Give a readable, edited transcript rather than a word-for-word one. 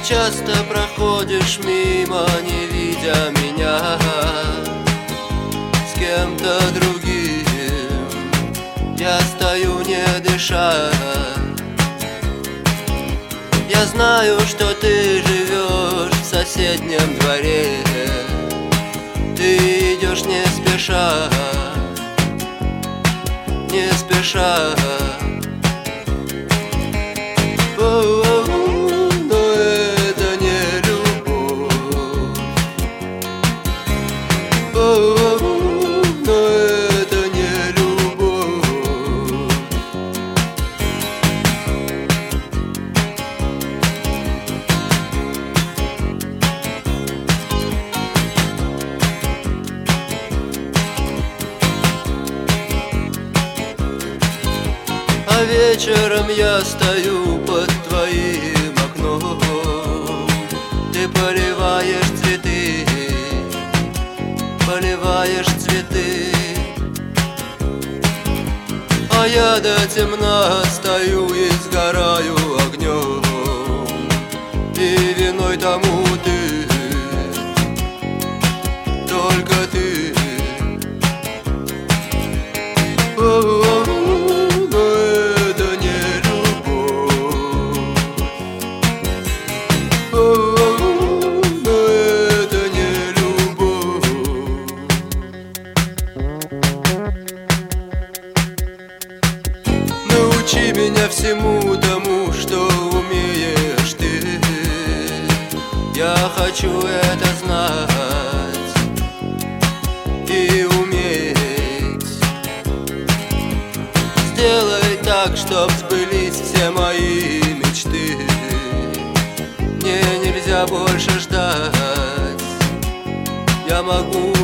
часто проходишь мимо, не видя меня с кем-то другим. Я стою, не дыша. Я знаю, что ты живешь в соседнем дворе. Ты идешь не спеша, не спеша. Но это не любовь. Но это не любовь. А вечером я стою под твоим окном. Ты поливаешь цветы, поливаешь цветы. А я до темна стою и сгораю огнем. И виной тому ты, только ты. Научи меня всему тому, что умеешь ты. Я хочу это знать и уметь. Сделай так, чтоб сбылись все мои мечты. Мне нельзя больше ждать. Я могу